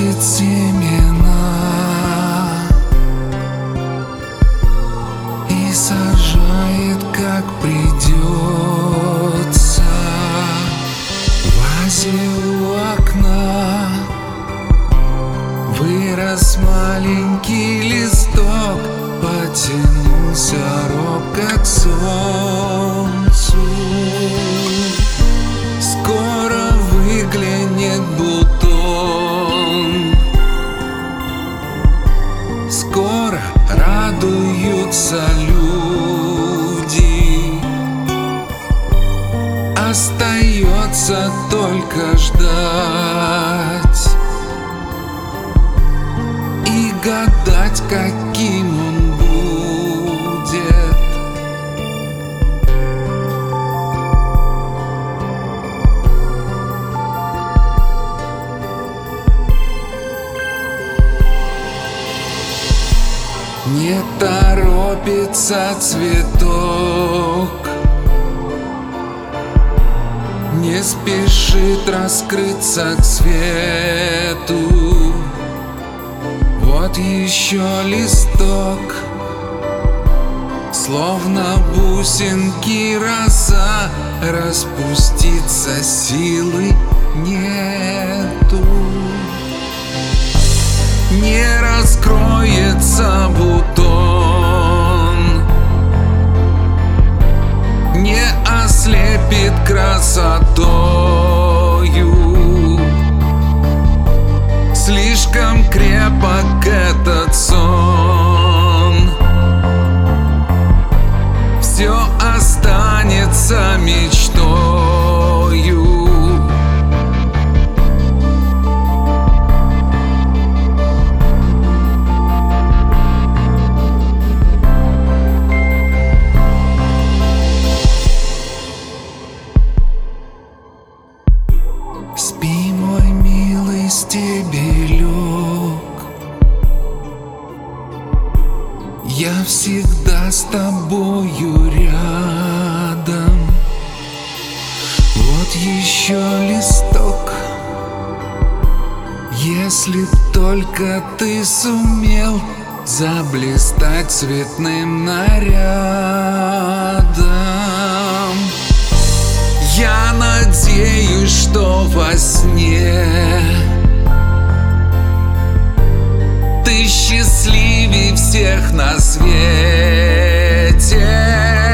бросит семена и сажает, как придется. В вазе у окна вырос маленький листок, потянулся робко к солнцу. Скоро выглянет бутон, скоро радуются люди. Остается только ждать и гадать, каким он будет. Не торопится цветок, не спешит раскрыться к свету. Вот еще листок, словно бусинки роса, распуститься силы нету. Не раскроется бутон, не ослепит красотою. Слишком крепок этот сон, все останется мечтою. Спи, мой милый стебелек, я всегда с тобою рядом. Вот еще листок, если б только ты сумел заблистать цветным нарядом. Я надеюсь, что во сне ты счастливей всех на свете.